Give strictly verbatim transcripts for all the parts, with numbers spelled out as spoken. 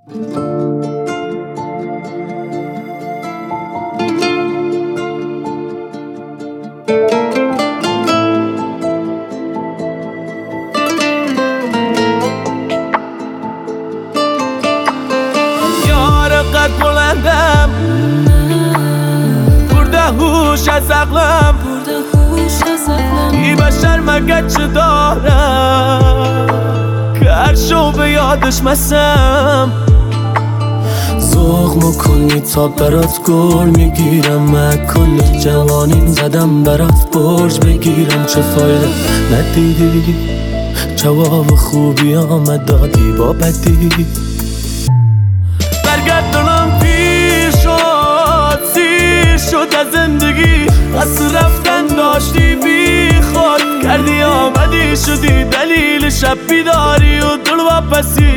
یار قد بلندم برده هوش از عقلم بی بشر مگه چه دارم که هر شو به یادش مسم ذوق میکنی تا برات گل میگیرم من کل جوانیم زدم برات برج بگیرم چه فایده ندیدی جواب خوبی آمد دادی با بدی برگردونم پیر شد سیر شد از زندگی قصد رفتن داشتی بی خود کردی آمدی شدی دلیل شب بیداری و دل واپسی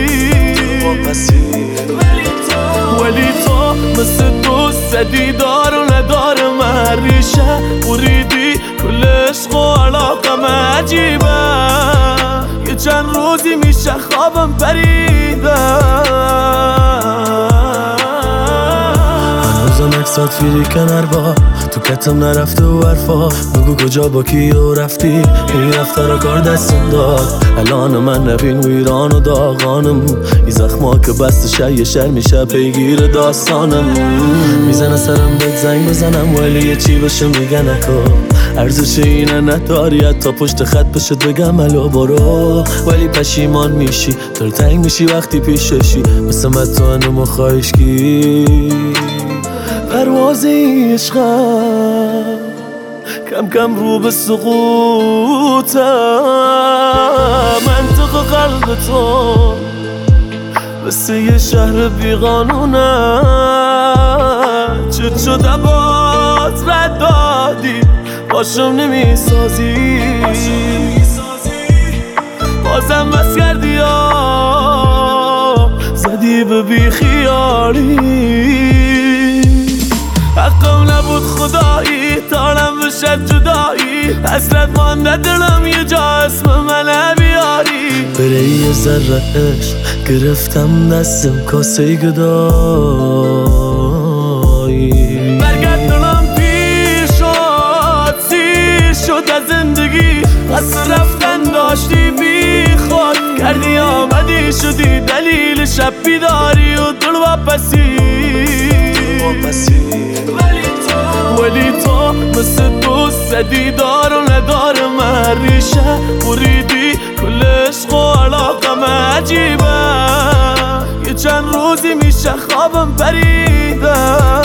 ولی تو مثل دوست زدی دار و ندار من ریشه بریدی کل عشق و علاقم عجیبه یه چند روزی میشه خوابم پریدم هنوزم اکسات فیری کنر با تو کتم نرفته و حرفا بگو کجا با کی و رفتی این رفتارا کار دستم داد الان من نبین ویران و داغانم این زخما که بسته یه شر میشه پیگیر داستانم میزنه سرم بهت زنگ بزنم ولی یه چی بشه میگه نکن ارزش اینه نداری حتی پشت خط بشه بگم الو برو ولی پشیمان میشی دلتنگ میشی وقتی پیششی مثل من تو انو خواهشگی پرواز عشقم کم کم رو به سقوطم منطق قلب تو مثل یه شهر بیقانونه چه شده باز رد دادی باشم نمیسازی بازم بس کردی زدی به بی خیالی حقم نبود خدایی تارم بشد جدایی حسرت مانده دلم یه جا اسم من بیاری بره یه ذره عشق گرفتم دستم کاسه گدایی برگردونم پیر شد سیر شد از زندگی قصد رفتن داشتی بی خود کردی آمدی شدی دلیل شب بیداری و دل واپسی ولی تو مثل دوست زدی دار و ندار من ریشه بریدی کل عشق و علاقم عجیبه یه چند روزی میشه خوابم پریدم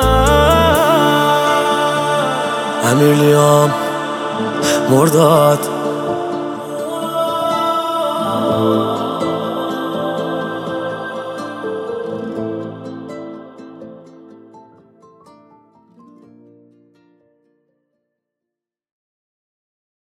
امیلیام مرداد